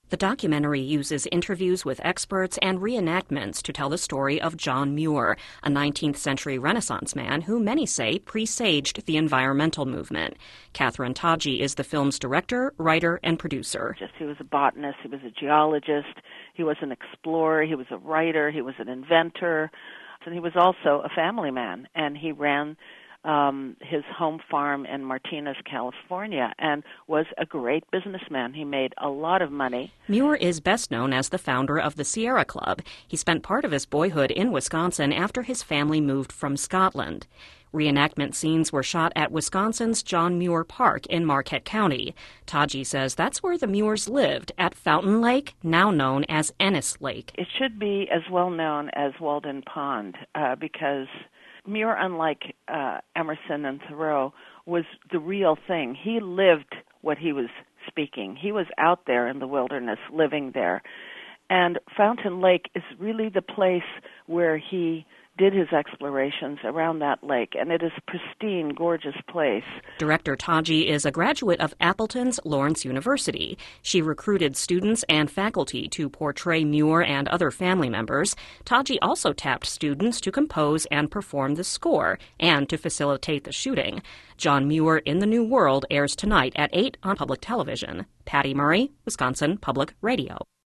The documentary uses interviews with experts and reenactments to tell the story of John Muir, a 19th century Renaissance man who many say presaged the environmental movement. Catherine Taji is the film's director, writer, and producer. He was a botanist, he was a geologist, he was an explorer, he was a writer, he was an inventor, and he was also a family man, and he ran his home farm in Martinez, California, and was a great businessman. He made a lot of money. Muir is best known as the founder of the Sierra Club. He spent part of his boyhood in Wisconsin after his family moved from Scotland. Reenactment scenes were shot at Wisconsin's John Muir Park in Marquette County. Taji says that's where the Muirs lived, at Fountain Lake, now known as Ennis Lake. It should be as well known as Walden Pond because Muir, unlike Emerson and Thoreau, was the real thing. He lived what he was speaking. He was out there in the wilderness, living there. And Fountain Lake is really the place where he did his explorations around that lake, and it is a pristine, gorgeous place. Director Taji is a graduate of Appleton's Lawrence University. She recruited students and faculty to portray Muir and other family members. Taji also tapped students to compose and perform the score and to facilitate the shooting. John Muir in the New World airs tonight at 8 on public television. Patty Murray, Wisconsin Public Radio.